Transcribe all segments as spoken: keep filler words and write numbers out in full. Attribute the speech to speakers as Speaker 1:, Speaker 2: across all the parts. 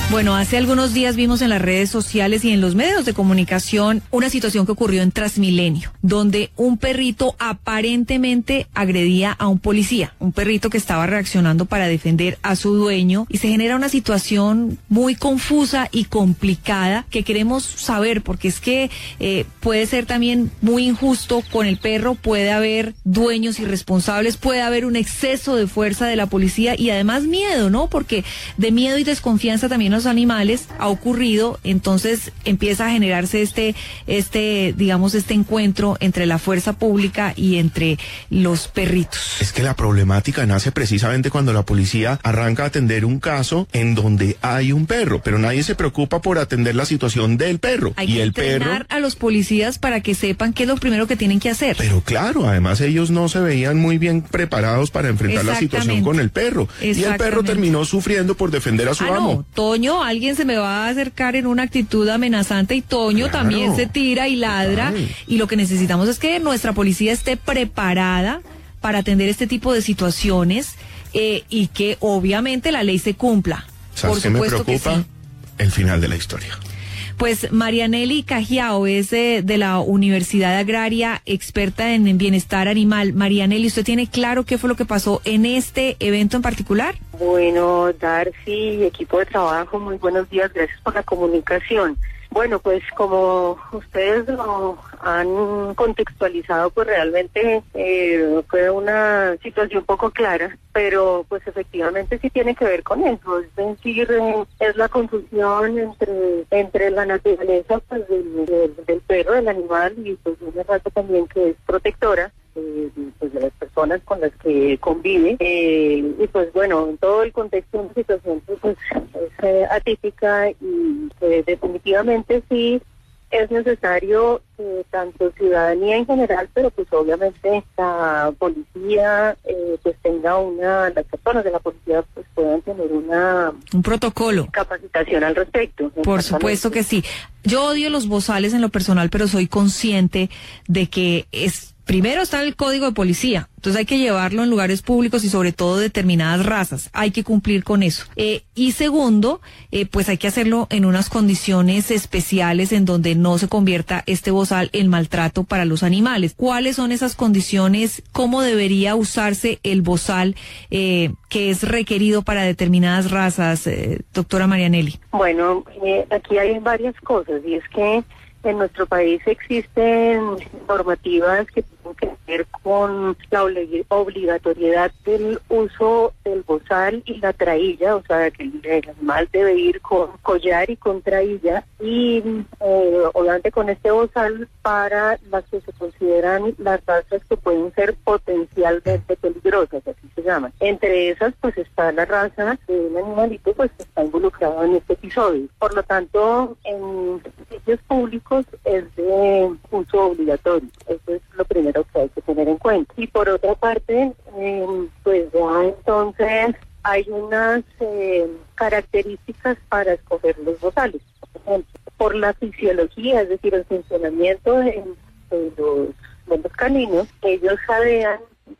Speaker 1: Bueno, hace algunos días vimos en las redes sociales y en los medios de comunicación una situación que ocurrió en Transmilenio, donde un perrito aparentemente agredía a un policía, un perrito que estaba reaccionando para defender a su dueño, y se genera una situación muy confusa y complicada que queremos saber, porque es que eh, puede ser también muy injusto con el perro, puede haber dueños irresponsables, puede haber un exceso de fuerza de la policía y además miedo, ¿no? Porque de miedo y desconfianza también los animales ha ocurrido, entonces empieza a generarse este, este, digamos, este encuentro entre la fuerza pública y entre los perritos.
Speaker 2: Es que la problemática nace precisamente cuando la policía arranca a atender un caso en donde hay un perro, pero nadie se preocupa por atender la situación del perro.
Speaker 1: Hay
Speaker 2: y
Speaker 1: que
Speaker 2: el
Speaker 1: entrenar
Speaker 2: perro...
Speaker 1: a los policías para que sepan qué es lo primero que tienen que hacer.
Speaker 2: Pero claro, además ellos no se veían muy bien preparados para enfrentar la situación con el perro. Y el perro terminó sufriendo por defender a su
Speaker 1: ah,
Speaker 2: amo.
Speaker 1: No, Toño, alguien se me va a acercar en una actitud amenazante y Toño claro, también se tira y ladra. Ay. Y lo que necesitamos es que nuestra policía esté preparada para atender este tipo de situaciones eh, y que obviamente la ley se cumpla.
Speaker 2: ¿Sabes qué me preocupa? Sí. El final de la historia.
Speaker 1: Pues Marianely Cajiao es de, de la Universidad Agraria, experta en bienestar animal. Marianely, ¿usted tiene claro qué fue lo que pasó en este evento en particular?
Speaker 3: Bueno, Darcy, equipo de trabajo, muy buenos días, gracias por la comunicación. Bueno, pues como ustedes lo han contextualizado, pues realmente eh, fue una situación poco clara, pero pues efectivamente sí tiene que ver con eso, es decir, eh, es la confusión entre entre la naturaleza pues del, del, del perro, del animal, y pues una raza también que es protectora, eh, pues de las personas con las que convive, eh, y pues bueno, en todo el contexto de una situación pues es eh, atípica y eh, definitivamente sí es necesario que tanto ciudadanía en general, pero pues obviamente la policía eh, pues tenga una, las personas de la policía pues puedan tener una
Speaker 1: un protocolo,
Speaker 3: capacitación al respecto.
Speaker 1: Por supuesto que sí. Yo odio los bozales en lo personal, pero soy consciente de que es primero está el código de policía, entonces hay que llevarlo en lugares públicos y sobre todo determinadas razas, hay que cumplir con eso. Eh, y segundo, eh, pues hay que hacerlo en unas condiciones especiales en donde no se convierta este bozal en maltrato para los animales. ¿Cuáles son esas condiciones? ¿Cómo debería usarse el bozal eh, que es requerido para determinadas razas, eh, doctora Marianely?
Speaker 3: Bueno, eh, aquí hay varias cosas y es que en nuestro país existen normativas que tienen que ver con la obligatoriedad del uso del bozal y la trailla, o sea, que el animal debe ir con collar y con trailla, y eh, obviamente con este bozal para las que se consideran las razas que pueden ser potencialmente peligrosas, así se llaman. Entre esas, pues está la raza de un animalito pues que está involucrado en este episodio. Por lo tanto, en sitios públicos es de uso obligatorio. Eso es lo primero que hay que tener en cuenta. Y por otra parte, eh, pues ya entonces hay unas eh, características para escoger los bozales. Por ejemplo, por la fisiología, es decir, el funcionamiento de, de, los, de los caninos, ellos jadean,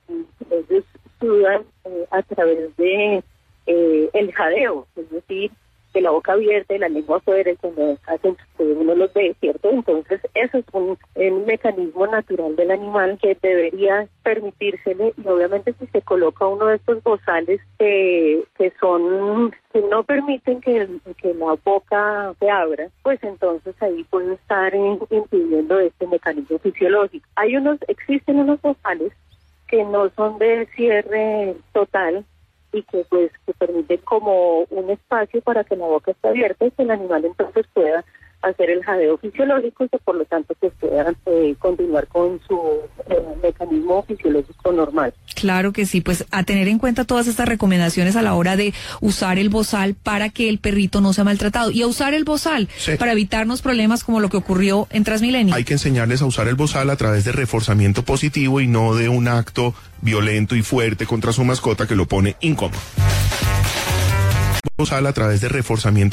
Speaker 3: ellos sudan eh, a través de eh, el jadeo, es decir, de la boca abierta y la lengua afuera, y cuando hacen, uno los ve, ¿cierto? Entonces, eso es un, un mecanismo natural del animal que debería permitírsele, y obviamente si se coloca uno de estos bozales eh, que son, que no permiten que, que la boca se abra, pues entonces ahí puede estar eh, impidiendo este mecanismo fisiológico. Hay unos, existen unos bozales que no son de cierre total, y que pues que permite como un espacio para que la boca esté abierta y que el animal entonces pueda hacer el jadeo fisiológico y que por lo tanto pues pueda eh, continuar con su eh, mecanismo fisiológico normal.
Speaker 1: Claro que sí, pues a tener en cuenta todas estas recomendaciones a la hora de usar el bozal para que el perrito no sea maltratado, y a usar el bozal sí. para evitarnos problemas como lo que ocurrió en Transmilenio.
Speaker 2: Hay que enseñarles a usar el bozal a través de reforzamiento positivo y no de un acto violento y fuerte contra su mascota que lo pone incómodo. Bozal a través de reforzamiento